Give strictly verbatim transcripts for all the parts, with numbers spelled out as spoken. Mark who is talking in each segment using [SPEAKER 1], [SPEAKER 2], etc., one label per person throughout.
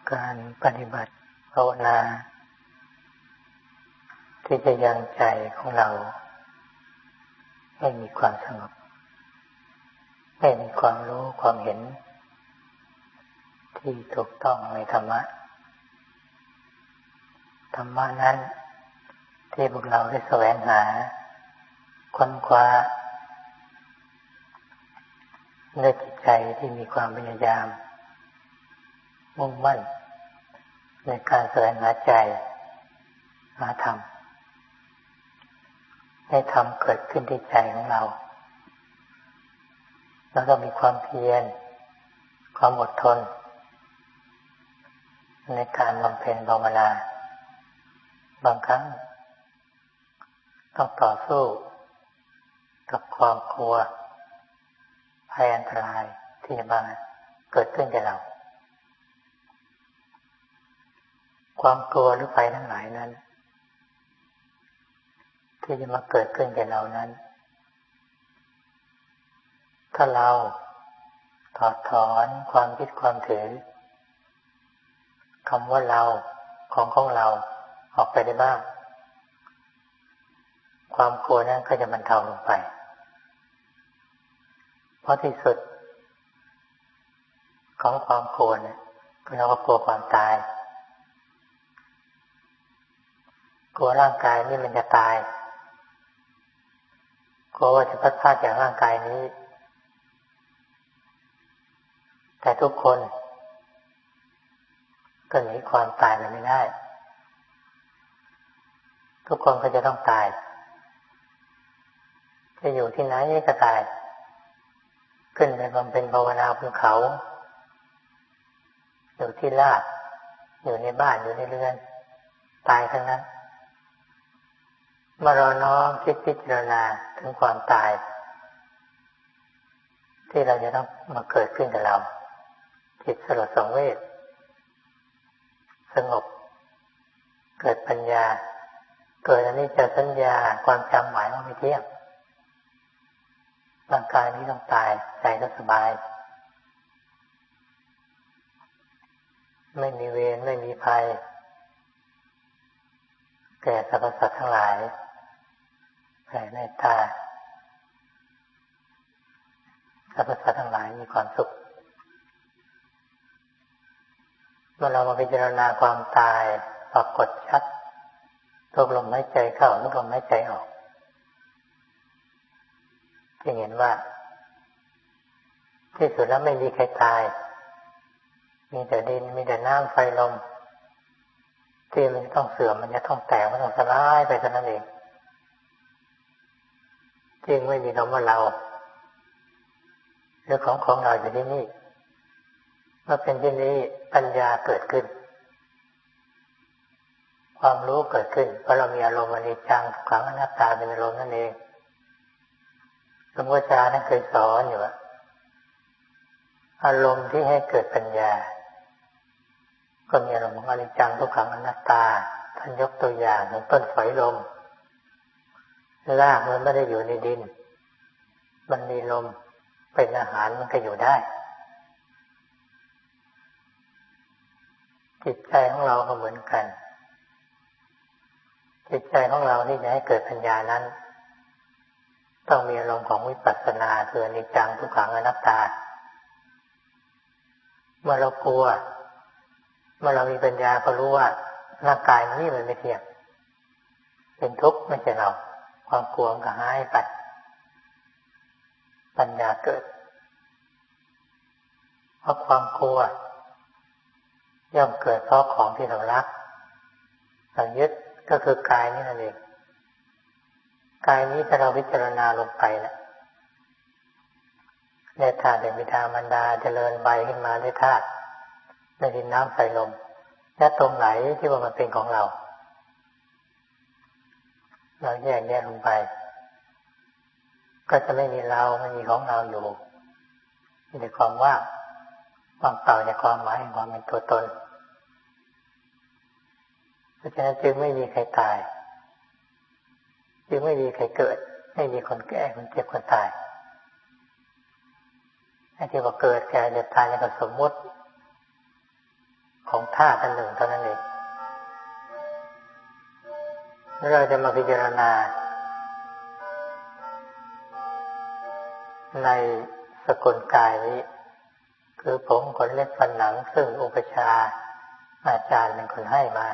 [SPEAKER 1] การปฏิบัติภาวนาที่จะยังใจของเราให้มีความสงบให้มีความรู้ความเห็นที่ถูกต้องในธรรมะธรรมะนั้นที่พวกเราได้แสวงหาค้นคว้าในจิตใจที่มีความพยายามมุ่งมั่นในการแสวงหาใจหาธรรมให้ธรรมเกิดขึ้นที่ใจของเราแล้วก็มีความเพียรความอดทนในการบำเพ็ญภาวนาบางครั้งต้องต่อสู้กับความกลัวภัยอันตรายที่จะมาเกิดขึ้นแก่เราความกลัวหรือภัยทั้งหลายนั้นที่จะมาเกิดขึ้นแก่เรานั้นถ้าเราถอดถอนความคิดความถือคำว่าเราของของเราออกไปได้บ้างความกลัวนั้นก็จะบรรเทาลงไปเพราะที่สุดของความกลัวเนี่ยเราก็กลัวความตายกลัวร่างกายนี่มันจะตายกลัวว่าจะพัดพลาดจากร่างกายนี้แต่ทุกคนก็หนีความตายไปไม่ได้ทุกคนก็จะต้องตายจะอยู่ที่ไหนก็ตายขึ้นไปบำเพ็ญภาวนาบนเขาอยู่ที่ลาดอยู่ในบ้านอยู่ในเรือนตายทั้งนั้นมารอน้อมคิดพิจารณาถึงความตายที่เราจะต้องมาเกิดขึ้นกับเราจิตสลดสังเวชสงบเกิดปัญญาเกิดอนิจจสัญญาความจำหมายว่าไม่เที่ยงร่างกายนี้ต้องตายใจก็สบายไม่มีเวรไม่มีภัยแก่สรรพสัตว์ทั้งหลายแผ่เมตตาสรรพสัตว์ทั้งหลายมีความสุขเมื่อเรามาพิจารณาความตายปรากฏชัดทุกลมหายใจเข้าทุกลมหายใจออกจะเห็นว่าที่สุดแล้วไม่มีใครตายมีแต่ดินมีแต่น้ำไฟลมที่มันจะต้องเสื่อมมันจะต้องแตกมันต้องสลายไปเท่านั้นเองจริงไม่มีคำว่าเราหรือของของเราอยู่ที่นี่เมื่อเป็นที่นี้ปัญญาเกิดขึ้นความรู้เกิดขึ้นเพราะเรามีอารมณ์อนิจจังทุกขังอนัตตาเป็นอารมณ์นั่นเองหลวงพ่อชาท่านเคยสอนอยู่ว่าอารมณ์ที่ให้เกิดปัญญาก็มีอารมณ์ของอนิจจังทุกขังอนัตตาท่านยกตัวอย่างของต้นฝอยลมรากมันไม่ได้อยู่ในดินมันมีลมเป็นอาหารมันก็อยู่ได้จิตใจของเราก็เหมือนกันจิตใจของเราที่จะให้เกิดปัญญานั้นต้องมีอารมณ์ของวิปัสสนาคืออนิจจังทุกขังอนัตตาเมื่อเรากลัวเมื่อเรามีปัญญาก็รู้ว่าร่างกายนี้มันไม่เที่ยงเป็นทุกข์ไม่ใช่เราความกลัวก็หายไปปัญญาเกิดเพราะความกลัวย่อมเกิดเพราะของที่เรารักเรายึดก็คือกายนี้นั่นเองกายนี้ถ้าเราพิจารณาลงไปนะในธาตุในบิดามารดาเจริญใบขึ้นมาด้วยธาตุในดินน้ำไฟลมและตรงไหนที่ว่ามันเป็นของเราเราแยกแยะลงไปก็จะไม่มีเราไม่มีของเราอยู่มีแต่ความว่างว่างเปล่าจากความหมายแห่งความเป็นตัวตนเพราะฉะนั้นจึงไม่มีใครตายจึงไม่มีใครเกิดไม่มีคนแก่คนเจ็บคนตายไอ้ที่ว่าเกิดแก่เจ็บตายนี่ก็สมมติขของธาตุอันหนึ่งเท่านั้นเองแล้วเราจะมาพิจารณาในสกุลกายนี้คือผมขนเล็บฟันหนังซึ่งอุปชาอาจารย์เป็นคนให้มา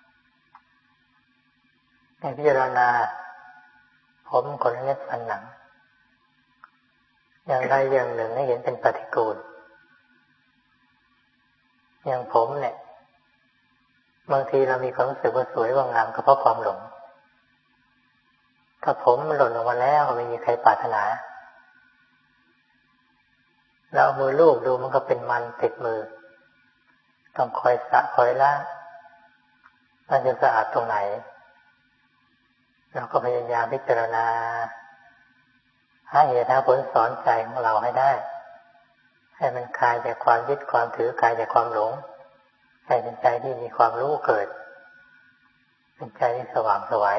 [SPEAKER 1] ในพิจารณาผมขนเล็บฟันหนังอย่างใดอย่างหนึ่งให้เห็นเป็นปฏิกูลอย่างผมเนี่ยบางทีเรามีความรู้สึกว่าสวยว่างามก็เพราะความหลงถ้าผมมันหล่นออกมาแล้วไม่มีใครปรารถนาเราเอามือลูบดูมันก็เป็นมันติดมือต้องคอยสระคอยล้างมันจะสะอาดตรงไหนเราก็พยายามพิจารณาหาเหตุหาผลสอนใจของเราให้ได้ให้มันคลายจากความยึดความถือคลายจากความหลงให้เป็นใจที่มีความรู้เกิดเป็นใจที่สว่างไสว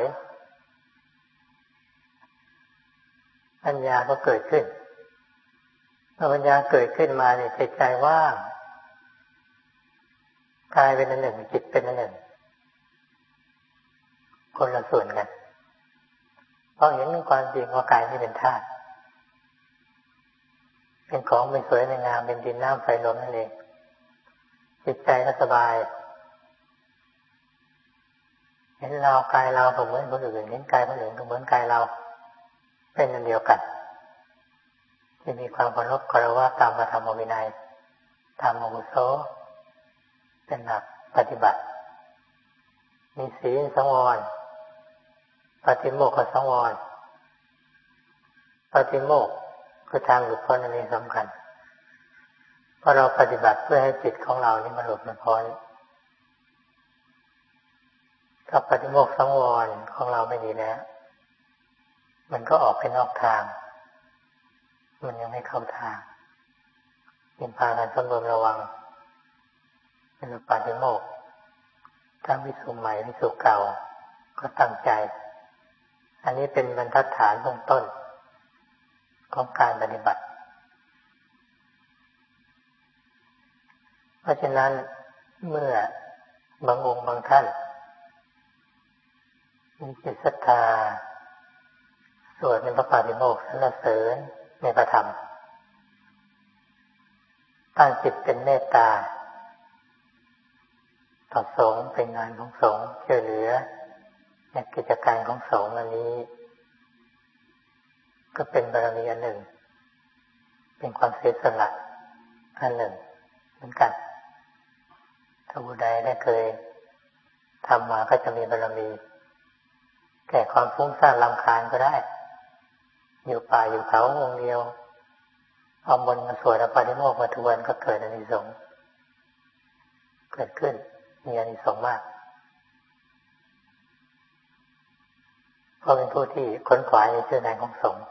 [SPEAKER 1] ปัญญาก็เกิดขึ้นเมื่อปัญญาเกิดขึ้นมาเนี่ยใจใจว่างกายเป็นอันหนึ่งจิตเป็นอันหนึ่งคนละส่วนกันเพราะเห็นความจริงว่ากายนี่เป็นธาตุเป็นของไม่สวยไม่งามเป็นดินน้ำไฟลมนั่นเองจิตใจก็สบายเห็นเรากายเราก็เหมือนคนอื่นเห็นกายคนอื่นก็เหมือนกายเราเป็นอันเดียวกันที่มีความเคารพคารวะตามพระธรรมวินัยตามอาวุโสเป็นหลักปฏิบัติมีศีลสังวรปฏิโมกขสังวรปฏิโมกข์คือทางหลุดพ้นอันนี้สำคัญเพราะเราปฏิบัติเพื่อให้จิตของเรานี่มันหลุดมันพ้นถ้าปฏิโมกข์สังวรของเราไม่ดีแล้วมันก็ออกไปนอกทางมันยังไม่เข้าทางยิ่งพากันสำรวมระวังเป็นปฏิโมกข์ทั้งวิสุใหม่วิสุเก่าก็ตั้งใจอันนี้เป็นบรรทัดฐานเบื้องต้นของการปฏิบัติเพราะฉะนั้นเมื่อบางองค์บางท่านมีจิตศรัทธาสวดในพระปาฏิโมกข์สรรเสริญในพระธรรมตั้งจิตเป็นเมตตาต่อสงฆ์เป็นงานของสงฆ์ช่วยเหลือในกิจการของสงฆ์อันนี้ก็เป็นบารมีอันหนึ่งเป็นความเสียสละอันหนึ่งเหมือนกันถ้าผู้ใดได้เคยทำมาก็จะมีบารมีแก้ความฟุ้งซ่านรำคาญก็ได้อยู่ป่าอยู่เขาองค์เดียวเอามนต์มาสวดอปาฏิโมกข์มาทวนก็เกิดอานิสงส์เกิดขึ้นมีอานิสงส์มากเพราะเป็นผู้ที่ค้นขวายในเชื่อในของสงฆ์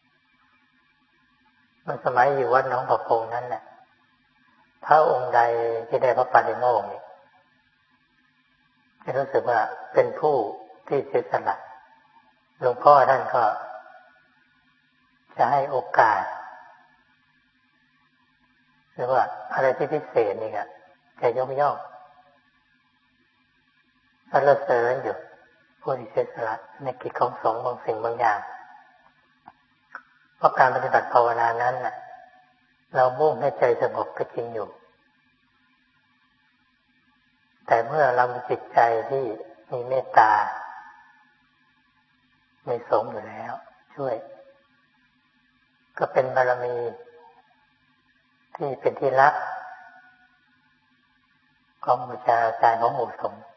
[SPEAKER 1] เมื่อสมัยอยู่วัดหนองประพงนั้นแหละพระองค์ใดที่ได้พระปาฏิโมกข์นี่จะรู้สึกว่าเป็นผู้ที่เสียสละหลวงพ่อท่านก็จะให้โอกาสหรือว่าอะไรที่พิเศษนี่ก็จะยกย่องสรรเสริญอยู่ผู้ที่เสียสละในกิจของสงฆ์บางสิ่งบางอย่างเพราะการปฏิบัติภาวนานั้นน่ะเรามุ่งให้ใจสงบก็จริงอยู่แต่เมื่อเรามีจิตใจที่มีเมตตาในสงฆ์อยู่แล้วช่วยก็เป็นบารมีที่เป็นที่รักของบูชาอาจารย์ของหมู่สงฆ์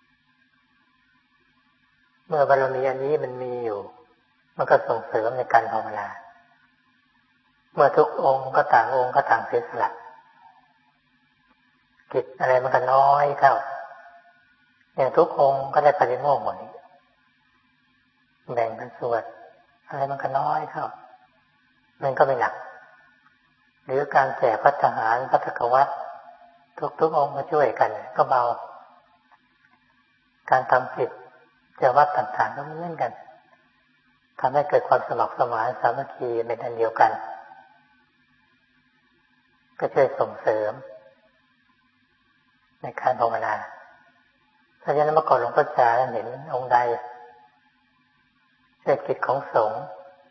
[SPEAKER 1] เมื่อบารมีอันนี้มันมีอยู่มันก็ส่งเสริมในการภาวนาเมื่อทุกองค์ก็ต่างองค์ก็ต่างเสียสละกิจอะไรมันก็น้อยเข้าอย่างทุกองค์ก็ได้ปฏิโมกข์หมดแบ่งกันสวดอะไรมันก็น้อยเข้ามันก็ไม่หนักหรือการแจกภัตตาหารภัตตกวัตรทุกๆองค์มาช่วยกันก็เบาการทำกิจจะวัดต่างๆก็เหมือนกันทำให้เกิดความสมัครสมานสามัคคีเป็นอันเดียวกันก็ช่วยส่งเสริมในการภาวนาเพราะฉะนั้นเมื่อก่อนหลวงพ่อชาเห็นองค์ใดเศรษฐกิจของสงฆ์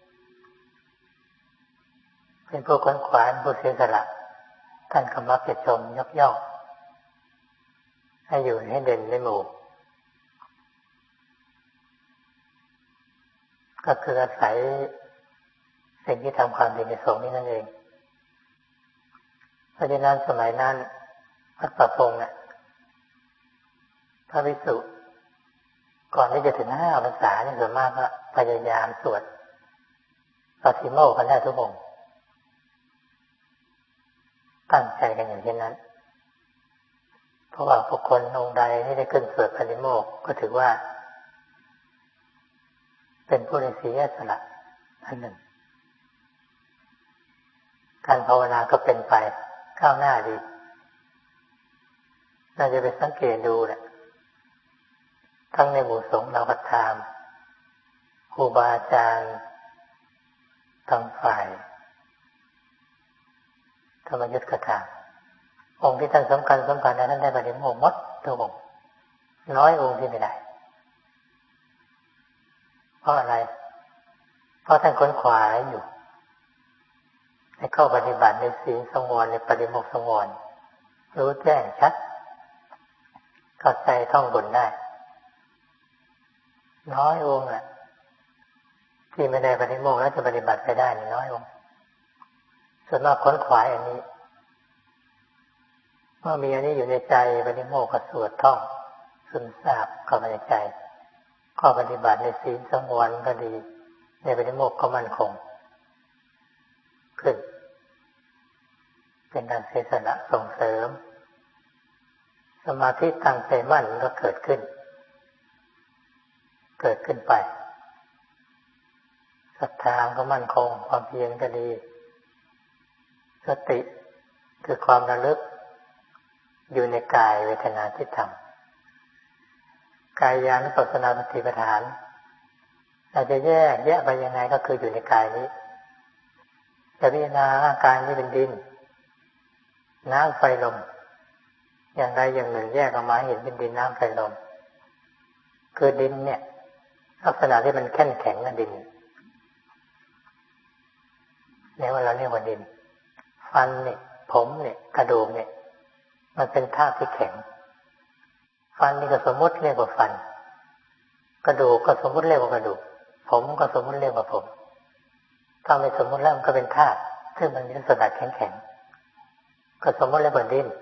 [SPEAKER 1] เป็นผู้ค้นคว้าผู้เสียสละท่านก็มักจะชมยกย่องให้อยู่ให้เด่นในหมู่ก็คืออาศัยสิ่งที่ทำความดีในสงฆ์นี้นั่นเองเพราะฉะนั้นสมัยนั้นพระประพงษ์เนี่ยพระภิกษุก่อนที่จะถึงห้าพรรษาเนี่ยส่วนมากก็พยายามสวดปาฏิโมกข์กันได้ทุกองค์ตั้งใจกันอย่างเช่นนั้นเพราะว่าบุคคลองค์ใดที่ได้ขึ้นสวดปาฏิโมกข์ก็ถือว่าเป็นผู้ได้เสียสละอันหนึ่งการภาวนาก็เป็นไปก้าวหน้าดีเราจะไปสังเกตดูแหละทั้งในหมู่สงฆ์เราก็ตามครูบาอาจารย์ทางฝ่ายธรรมยุทธก็ตามองค์ที่ท่านสำคัญสำคัญนะท่านได้ปฏิโมกข์หมดทุกองค์น้อยองค์ที่ไม่ได้เพราะอะไรเพราะท่านค้นขวายอยู่ให้เข้าปฏิบัติในศีลสงวนในปฏิโมกข์สงวนรู้แจ้งชัดเข้าใจท่องบนได้น้อยองค์แหละที่ไม่ได้ปฏิโมกข์แล้วจะปฏิบัติไปได้นี่น้อยองค์ส่วนมากค้นขวายอันนี้เมื่อมีอันนี้อยู่ในใจปฏิโมกข์ก็สวดท่องซึมซาบเข้าไปในใจข้อปฏิบัติในศีลสงวนก็ดีในปฏิโมกข์ก็มั่นคงขึ้นเป็นการเสียสละส่งเสริมสมาธิตั้งใจมั่นก็เกิดขึ้นเกิดขึ้นไปศรัทธาก็มั่นคงความเพียรก็ดีสติคือความระลึกอยู่ในกายเวทนาจิตธรรมกายญาณปัสสนาสติปัฏฐานเราจะแยกแยกไปยังไงก็คืออยู่ในกายนี้จะพิจารณากายนี้เป็นดินน้ำไฟลมอย่างใดอย่างหนึ่งแยกออกมาเห็นเป็นดินน้ำไฟลมคือดินเนี่ยลักษณะที่มันแข็งแข็งนะดินเนี่ยว่าเราเรียกว่าดินฟันเนี่ยผมเนี่ยกระดูกเนี่ยมันเป็นธาตุที่แข็งฟันนี่ก็สมมติเรียกว่าฟันกระดูกก็สมมติเรียกว่ากระดูกผมก็สมมติเรียกว่าผมถ้าไม่สมมติแล้วมันก็เป็นธาตุซึ่งมันมีลักษณะแข็งแข็งก็สมมติเรียกว่าดิน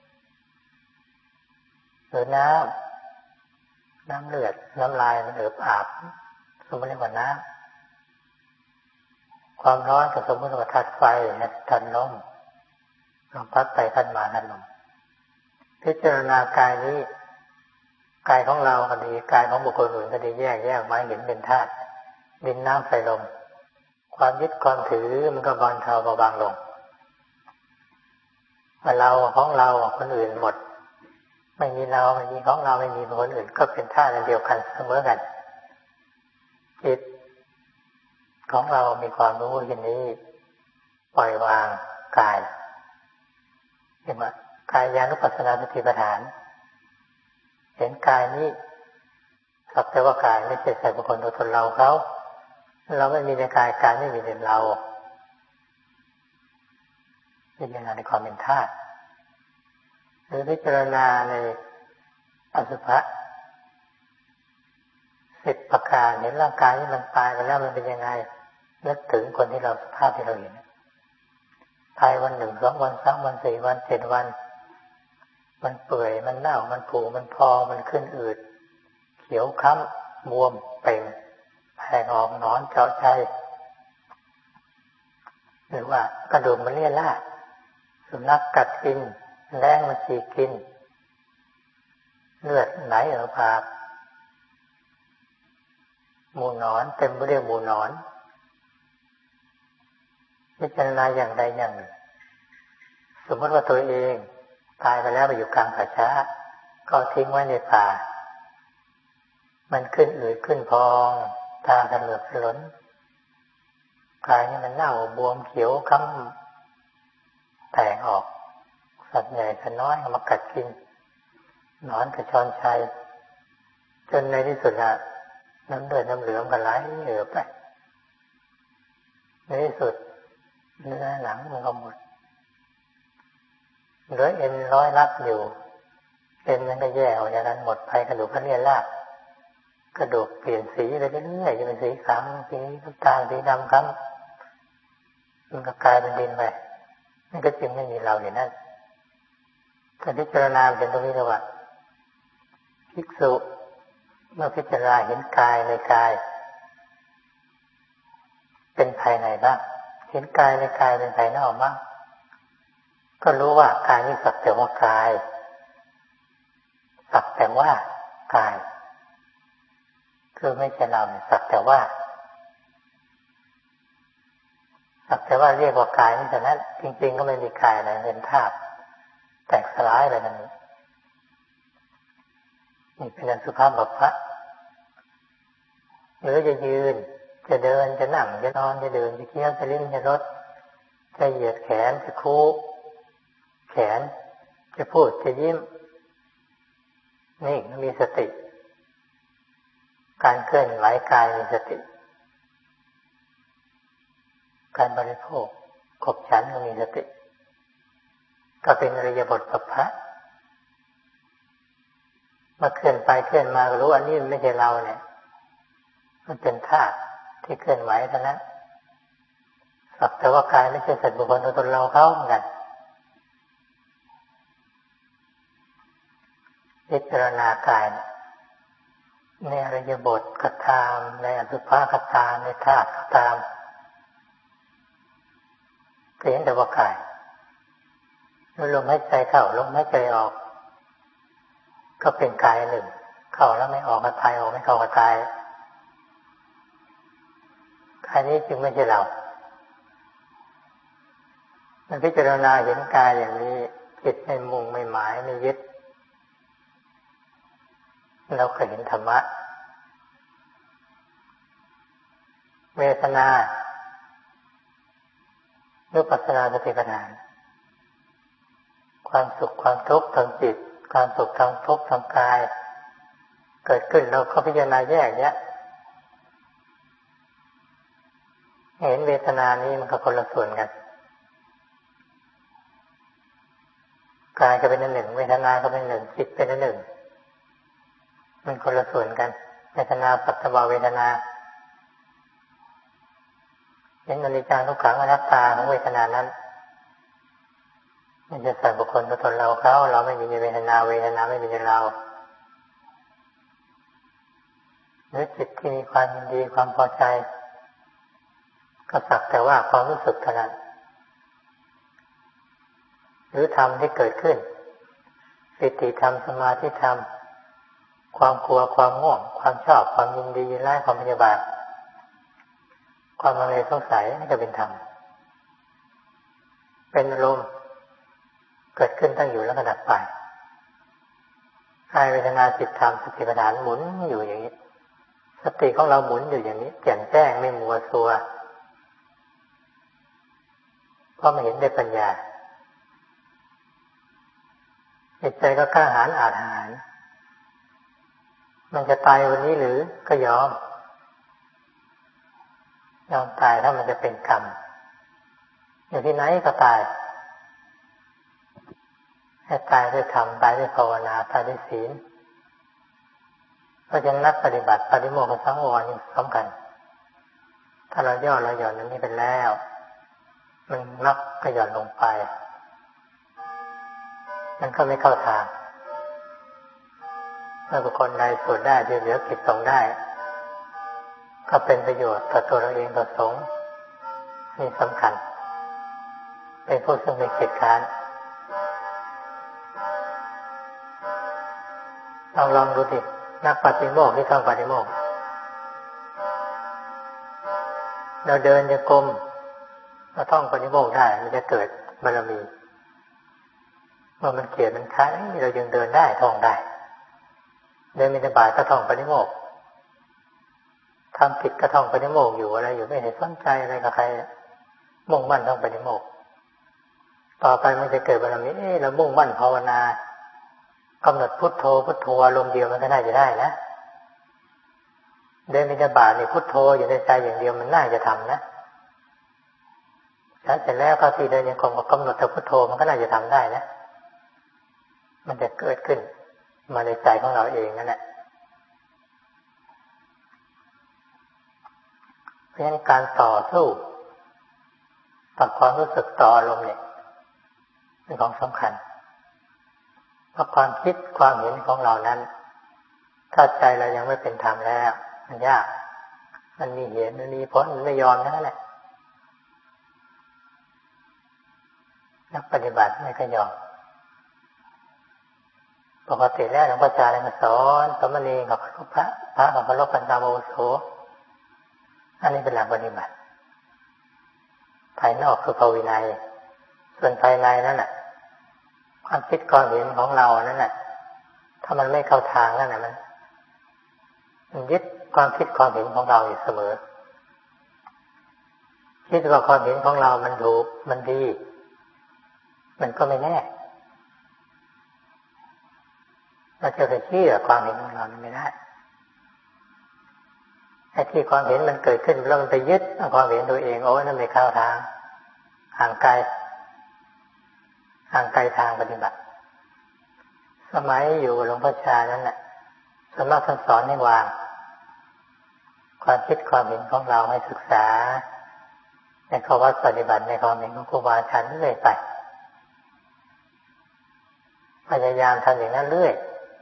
[SPEAKER 1] หรือน้ำน้ำเลือดน้ำลายมันเอิบอาบสมมติเรียกว่าน้ำความร้อนก็สมมติว่าธาตุไฟธาตุลมลมพัดไปพัดมาธาตุลมพิจารณากายนี้กายของเราก็ดีกายของบุคคลอื่นก็ดีแยกแยกมาเห็นเป็นธาตุดินน้ำไฟลมความยึดความถือมันก็บรรเทาเบาบางลงว่าเราของเราคนอื่นหมดไม่มีเราไม่มีของเราไม่มีคนอื่นก็เป็นธาตุเดียวกันเสมอกันจิตของเรามีความรู้อย่างนี้ปล่อยวางกายเห็นไหมกายญาณุปัสสนาสติปัฏฐานเห็นกายนี้สักแต่ว่ากายไม่ใช่ใส่บุคคลตัวตนเราเขาเราไม่มีในกายกายไม่มีในเราพิจารณาในความเป็นธาตุหรือพิจารณาในอสุภะสิบประการเห็นร่างกายที่มันตายไปแล้วมันเป็นยังไงนึกถึงคนที่เราสภาพที่เราเห็นตายวันหนึ่งสองวันสามวันสี่วันเจ็ดวันมันเปื่อยมันเน่ามันผุมันพองมันขึ้นอืดเขียวค้ำบวมเป่งแผงออกหนอนเจาะใจหรือว่ากระดูกมันเลี่ยล่าสุนัขกัดกินแรงมันฉีกกินเลือดไหลออกปากหมู่หนอนเต็มไปด้วยหมู่หนอนพิจารณาอย่างใดอย่างหนึ่งสมมติว่าตัวเองตายไปแล้วไปอยู่กลางป่าช้าก็ทิ้งไว้ในป่ามันขึ้นอืดขึ้นพองตาถลนถลนกายนี่มันเน่าบวมเขียวค้ำแตกออกสัตว์ใหญ่สัตว์น้อยเอามากัดกินหนอนกระชอนชัยจนในที่สุดอะน้ำเลือดน้ำเหลืองกันไหลเอ่อไปในที่สุดเนื้อหนังมันก็หมดเหลือเอ็นร้อยรัดอยู่เอ็นมันก็แย่ออกจากนั้นหมดไปกระดูกก็เลี่ยราบกระดูกเปลี่ยนสีไปเรื่อยๆจะเป็นสีขาวสีน้ำตาลสีดำครับมันก็กลายเป็นดินไปนั่นก็จึงไม่มีเราอย่างนั้นถ้าพิจารณาเป็นตรงนี้เลยว่าภิกษุเมื่อพิจารณาเห็นกายในกายเป็นภายในบ้างเห็นกายในกายเป็นภายนอกบ้างก็รู้ว่ากายนี้สักแต่ว่ากายสักแต่ว่ากายคือไม่ใช่เราสักแต่ว่าสักแต่ว่าเรียกว่ากายนี่แต่นั้นจริงๆก็ไม่มีกายอะไรเป็นธาตุแตกสลายอะไรนั่นนี่นี่เป็นอสุภะบัพพะหรือจะยืนจะเดินจะนั่งจะนอนจะเดินจะเคี้ยวจะลิ้มจะรสจะเหยียดแขนจะคู่แขนจะพูดจะยิ้มนี่มีสติการเคลื่อนไหวกายมีสติการบริโภคขบฉันก็มีสติก็เป็นอริยบทปัพพะมาเคลื่อนไปเคลื่อนมาก็รู้อันนี้มันไม่ใช่เราเนี่ยมันเป็นธาตุที่เคลื่อนไหวเท่านั้นสักแต่ว่ากายไม่ใช่สัตว์บุคคลตัวตนเราเขาเหมือนกันพิจารณากายในอริยบทก็ตามในอสุภะก็ตามในธาตุก็ตามก็เห็นแต่ว่ากายลมหายใจเข้าลมหายใจออกก็เป็นกายหนึ่งเข้าแล้วไม่ออกก็ตายออกไม่เข้าก็ตายกายนี้จึงไม่ใช่เรามันพิจารณาเห็นกายอย่างนี้จิตไม่มุ่งไม่หมายไม่ยึดเราเคยเห็นธรรมะเวทนาวิปัสสนาสติปัฏฐานความสุขความทุกข์ทางจิตความสุขทางทุกข์ทางกายเกิดขึ้นเราก็พิจารณาแยกแยะเห็นเวทนานี้มันก็คนละส่วนกันกายก็เป็นอันหนึ่งเวทนาก็เป็นหนึ่งจิตเป็นอันหนึ่งมันคนละส่วนกันเวทนาปัจจวเวทนาเห็นอนิจจังทุกขังอนัตตาของเวทนานั้นมันจะสัตว์บุคคลตัวตนเราเขาเราไม่มีในเวทนาเวทนาไม่มีในเราหรือจิตที่มีความยินดีความพอใจก็สักแต่ว่าความรู้สึกเท่านั้นหรือธรรมที่เกิดขึ้นปิติธรรมสมาธิธรรมความกลัวความง่วงความชอบความยินดียินร้ายความพยาบาทความลังเลสงสัยนี่ก็เป็นธรรมเป็นอารมณ์เกิดขึ้นตั้งอยู่แล้วก็ดับไปกายเวทนาจิตธรรมสติปัฏฐานหมุนอยู่อย่างนี้สติของเราหมุนอยู่อย่างนี้แจ่มแจ้งไม่มัวซัวเพราะมันเห็นด้วยปัญญาจิตใจก็กล้าหาญอาถรรพ์มันจะตายวันนี้หรือก็ยอมยอมตายถ้ามันจะเป็นกรรมอยู่ที่ไหนก็ตายให้ตายด้วยธรรมตายด้วยภาวนาตายด้วยศีลเพราะฉะนั้นนักปฏิบัติปฏิโมกข์สังวรนี่สำคัญถ้าเราย่อเราหย่อนนั้นนี้เป็นแล้วมันนักก็หย่อนลงไปมันก็ไม่เข้าทางเมื่อบุคคลใดสวดได้เเหลือกิจส่งได้ก็เป็นประโยชน์ต่อตัวเราเองต่อสงฆ์นี่สำคัญเป็นผู้ซึ่งมีเกียรติค้านลองลองดูดินักปฏิโมกข์ที่ท่องปฏิโมกข์เราเดินจะกรมเราท่องปฏิโมกข์ได้มันจะเกิดบารมีเมื่อมันเกียรติมันค้านเรายังเดินได้ท่องได้เดินบิณฑบาตก็ท่องปฏิโมกข์ทำผิดก็ท่องปฏิโมกข์อยู่อะไรอยู่ไม่เห็นสนใจอะไรกับใครมุ่งมั่นท่องปฏิโมกข์ต่อไปมันจะเกิดบารมีเอ๊ะเรามุ่งมั่นภาวนากำหนดพุทโธพุทโธอารมณ์เดียวมันก็น่าจะได้นะเดินบิณฑบาตนี่พุทโธอยู่ในใจอย่างเดียวมันน่าจะทำนะแล้วเสร็จแล้วก็ที่เดินยังคงกำหนดแต่พุทโธมันก็น่าจะทำได้นะมันจะเกิดขึ้นมาในใจของเราเองนั่นแหละเพราะฉะนั้นการต่อสู้ต่อความรู้สึกต่ออารมณ์เนี่ยเป็นของสำคัญเพราะความคิดความเห็นของเรานั้นถ้าใจเรายังไม่เป็นธรรมแล้วมันยากมันมีเหตุมันมีผลมันไม่ยอมนั่นแหละนักปฏิบัติไม่ก็ยอมปกติแล้วหลวงพ่อจารย์ก็สอนสมณีกับพระพระกับพระลบปัญญาโมโสอันนี้เป็นหลักปฏิบัติภายนอกคือภาวินัยส่วนภายในนั่นแหละความคิดความเห็นของเรานั่นแหละถ้ามันไม่เข้าทางนั่นแหละมันมันยึดความคิดความเห็นของเราอยู่เสมอคิดว่าความเห็นของเรามันถูกมันดีมันก็ไม่แน่เราจะไปเชื่อความเห็นของเราไม่ได้ไอ้ที่ความเห็นมันเกิดขึ้นแล้วมันไปยึดความเห็นตัวเองโอ้ยนั่นไม่เข้าทางห่างไกลห่างไกลทางปฏิบัติสมัยอยู่หลวงพ่อชานั่นแหละส่วนมากท่านสอนให้วางความคิดความเห็นของเราให้ศึกษาในข้อวัดปฏิบัติในความเห็นของครูบาอาจารย์เรื่อยไปพยายามทำอย่างนั้นเรื่อย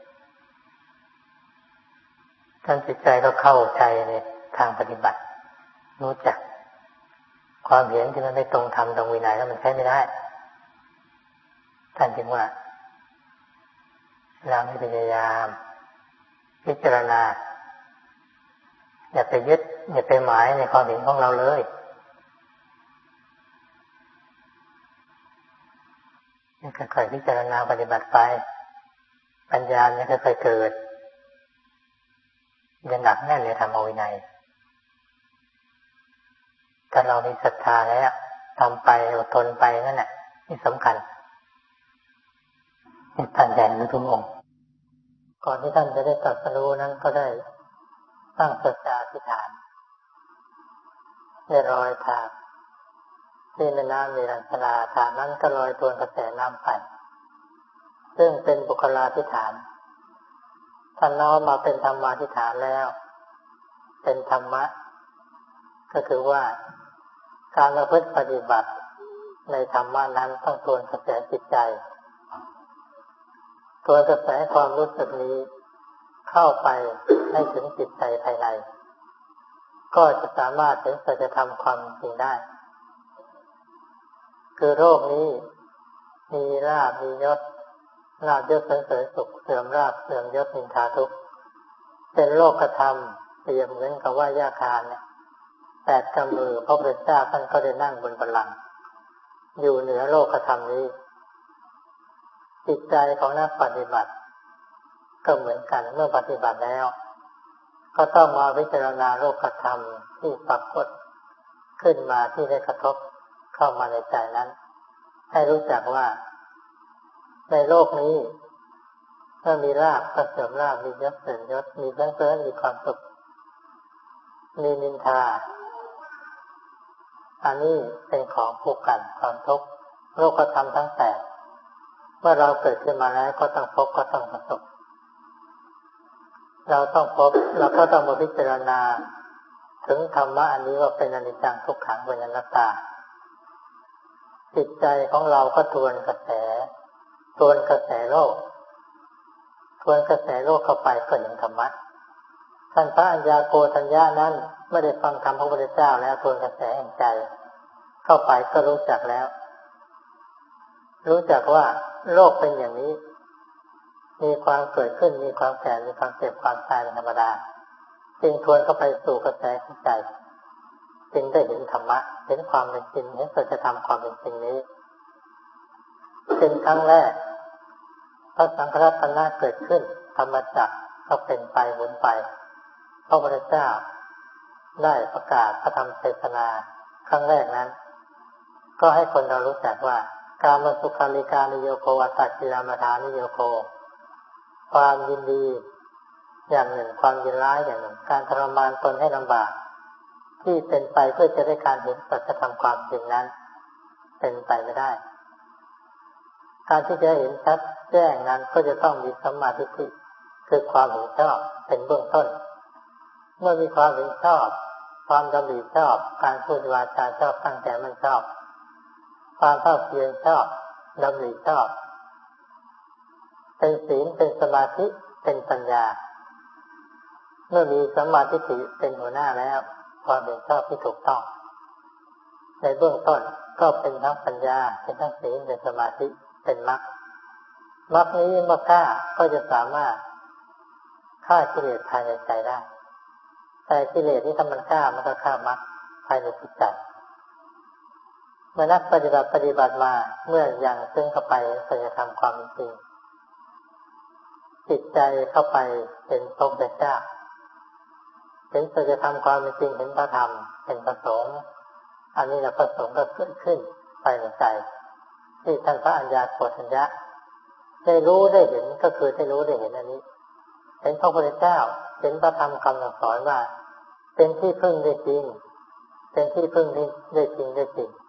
[SPEAKER 1] จนจิตใจก็เข้าใจในทางปฏิบัติรู้จักความเห็นที่มันไม่ตรงธรรมตรงวินัยแล้วมันใช้ไม่ได้ท่านจึงว่าเราให้พยายามพิจารณาอย่าไปยึดอย่าไปหมายในความเห็นของเราเลยค่อยๆพิจารณาปฏิบัติไปปัญญาเนี่ยค่อยๆเกิดจะหนักแน่นในธรรมวินัยถ้าเรามีศรัทธาแล้วทำไปอดทนไปนั่นแหละนี่สำคัญนี่ท่านใหญ่ในทุกองค์ก่อนที่ท่านจะได้ตรัสรู้นั้นก็ได้ตั้งสัจจะอธิษฐานได้ลอยถาดที่แม่น้ำมีรัญชลาถาดนั้นก็ลอยทวนกระแสน้ำไปซึ่งเป็นบุคลาธิฐานท่านน้อมมาเป็นธรรมาธิฐานแล้วเป็นธรรมะก็คือว่าการประพฤติปฏิบัติในธรรมะนั้นต้องทวนกระแสจิตใจทวนกระแสความรู้สึกนี้เข้าไปให้ถึงจิตใจภายในก็จะสามารถถึงสัจธรรมความจริงได้คือโลกนี้มีลาภมียศลาภยศสรรเสริญสุขเสื่อมลาภเสื่อมยศนินทาทุกข์เป็นโลกธรรมเปรียบเหมือนกับว่าหญ้าคาเนี่ยแปดกำมือพระพุทธเจ้าท่านก็ได้นั่งบนบัลลังก์อยู่เหนือโลกธรรมนี้จิตใจของนักปฏิบัติก็เหมือนกันเมื่อปฏิบัติแล้วก็ต้องมาพิจารณาโลกธรรมที่ปรากฏขึ้นมาที่ได้กระทบเข้ามาในใจนั้นให้รู้จักว่าในโลกนี้เมื่อมีลาภก็เสื่อมลาภมียศเสื่อมยศมีเพลิดเพลินมีความสุขมีนินทาอันนี้เป็นของผูกกันความทุกข์โลกธรรมทั้งแปดเมื่อเราเกิดขึ้นมาแล้วก็ต้องพบก็ต้องประสบเราต้องพบเราก็ต้องมาพิจารณาถึงธรรมะอันนี้ว่าเป็นอนิจจังทุกขังเป็นอนัตตาจิตใจของเราก็ทวนกระแสทวนกระแสโลกทวนกระแสโลกเข้าไปก็เห็นธรรมะท่านพระอัญญาโกฏัญญานั้นไม่ได้ฟังธรรมพระพุทธเจ้าแล้วทวนกระแสแห่งใจเข้าไปก็รู้จักแล้วรู้จักว่าโลกเป็นอย่างนี้มีความเกิดขึ้นมีความแก่มีความเจ็บความตายเป็นธรรมดาจึงทวนเข้าไปสู่กระแสของใจจึงได้เห็นธรรมะเห็นความเป็นจริงเห็นสัจธรรมความเป็นจริงนี้เป็นครั้งแรกพระสังฆรัตนะเกิดขึ้นธรรมจักรก็เป็นไปหมุนไปพระพุทธเจ้าได้ประกาศพระธรรมเทศนาครั้งแรกนั้นก็ให้คนเรารู้จักว่ากามสุขาริการิโยโควัตตจิรามฐานิโยโคความยินดีอย่างหนึ่งความยินร้ายอย่างหนึ่งการทรมานตนให้ลำบากที่เป็นไปเพื่อจะได้การเห็นสัจธรรมความจริงนั้นเป็นไปไม่ได้การที่จะเห็นชัดแจ้งนั้นก็จะต้องมีสัมมาทิฏฐิคือความเห็นชอบเป็นเบื้องต้นเมื่อมีความเห็นชอบความดำริชอบการพูดวาจาชอบตั้งใจมั่นชอบความภาคเพียรชอบดำริชอบเป็นศีลเป็นสมาธิเป็นปัญญาเมื่อมีสัมมาทิฏฐิเป็นหัวหน้าแล้วความเห็นชอบที่ถูกต้องในเบื้องต้นก็เป็นทั้งปัญญาเป็นทั้งศีลเป็นสมาธิเป็นมรรคมรรคนี้เมื่อกล้าก็จะสามารถฆ่ากิเลสภายในใจได้แต่กิเลสที่ทำมันกล้ามันก็ฆ่ามรรคภายในจิตใจเมื่อนักปฏิบัติปฏิบัติมาเมื่อยังซึ่งเข้าไปสัจธรรมความจริงจิตใจเข้าไปเป็นพระพุทธเจ้าเห็นสัจธรรมความจริงเห็นพระธรรมเป็นพระสงฆ์อันนี้แหละพระสงฆ์ก็เกิดขึ้นภายในใจที่ท่านพระอัญญาโกณทัญญะได้รู้ได้เห็นก็คือได้รู้ได้เห็นอันนี้เห็นพระพุทธเจ้าเห็นพระธรรมคำสอนว่าเป็นที่พึ่งได้จริงเป็นที่พึ่งได้จริงได้จริง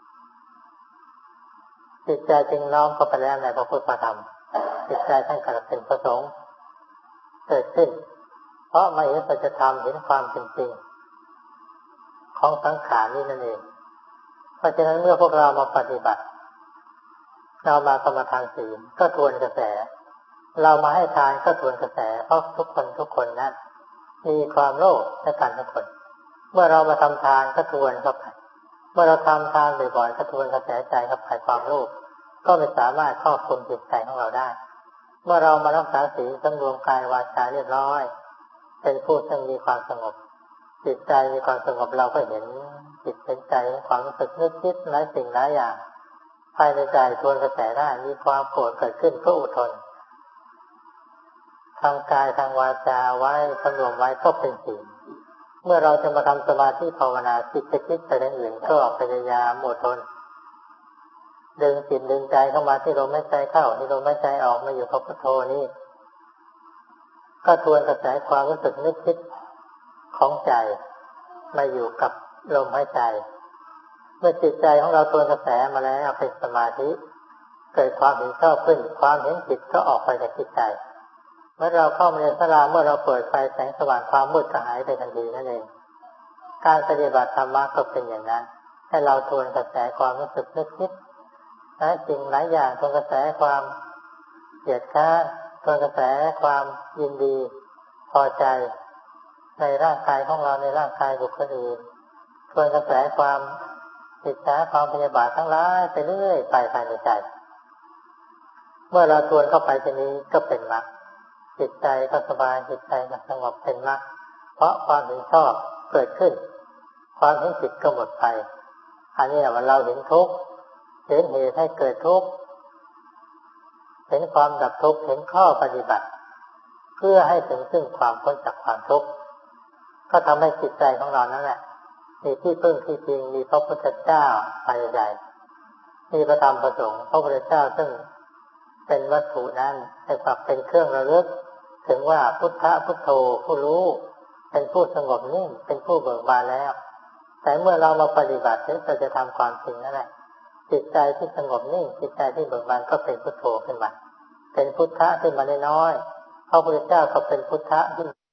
[SPEAKER 1] จิตใจจึงน้อมเข้าไปแล้วในพระพุทธธรรมจิตใจท่านกลับเป็นพระสงฆ์เกิดขึ้นเพราะมาเห็นสัจธรรมเห็นความเป็นจริงของสังขารนี้นั่นเองเพราะฉะนั้นเมื่อพวกเรามาปฏิบัติเรามากรรมฐานศีลก็ทวนกระแสเรามาให้ทานก็ทวนกระแสเพราะทุกคนทุกคนนั้นมีความโลภในกันทุกคนเมื่อเรามาทำทานก็ทวนเข้าไปเมื่อเราทำทานบ่อยๆก็ทวนกระแสใจเข้าไปความโลภก็ไม่สามารถครอบคลุมจิตใจของเราได้เมื่อเรามารักษาศีลสำรวมกายวาจาเรียบร้อยเป็นผู้ที่มีความสงบจิตใจมีความสงบเราก็เห็นจิตเป็นใจความรู้สึกนึกคิดหลายสิ่งหลายอย่างภายในใจทวนกระแสได้มีความโกรธเกิดขึ้นก็อดทนทางกายทางวาจาไว้สำรวมไว้ก็เป็นศีลเมื่อเราจะมาทำสมาธิภาวนาจิตจะคิดไปทางอื่นก็พยายามอดทนดึงจิตดึงใจเข้ามาที่ลมหายใจเข้าที่ลมหายใจออกมาอยู่กับพุทโธนี้ก็ทวนกระแสความรู้สึกนึกคิดของใจมาอยู่กับลมหายใจเมื่อจิตใจของเราทวนกระแสมาแล้วเป็นสมาธิเกิดความเห็นชอบขึ้นความเห็นผิดก็ออกไปจากจิตใจเมื่อเราเข้ามาในศาลาเมื่อเราเปิดไฟแสงสว่างความมืดก็หายไปทันทีนั่นเองการปฏิบัติธรรมะก็เป็นอย่างนั้นให้เราทวนกระแสความรู้สึกนึกคิดหลายสิ่งหลายอย่างทวนกระแสความเกลียดค้านทวนกระแสความยินดีพอใจในร่างกายของเราในร่างกายบุคคลอื่นทวนกระแสความอิจฉาความพยาบาททั้งหลายไปเรื่อยไปภายในใจเมื่อเราทวนเข้าไปทีนี้ก็เป็นมรรคจิตใจก็สบายจิตใจก็สงบเป็นมรรคเพราะความเห็นชอบเกิดขึ้นความเห็นผิดก็หมดไปอันนี้แหละว่าเราเห็นทุกข์เห็นเหตุให้เกิดทุกข์เห็นความดับทุกข์เห็นข้อปฏิบัติเพื่อให้ถึงซึ่งความพ้นจากความทุกข์ก็ทำให้จิตใจของเรานั่นแหละมีที่พึ่งที่จริงมีพระพุทธเจ้าภายในใจมีพระธรรมประสงค์พระพุทธเจ้าซึ่งเป็นวัตถุนั้นให้กลับเป็นเครื่องระลึกถึงว่าพุทธะพุทโธผู้รู้เป็นผู้สงบนิ่งเป็นผู้เบิกบานแล้วแต่เมื่อเรามาปฏิบัติเราจะทำความจริงนั่นแหละจิตใจที่สงบนิ่งจิตใจที่เบิกบานก็เป็นพุทโธขึ้นมาเป็นพุทธะขึ้นมาน้อยๆพระพุทธเจ้าก็เป็นพุทธะที่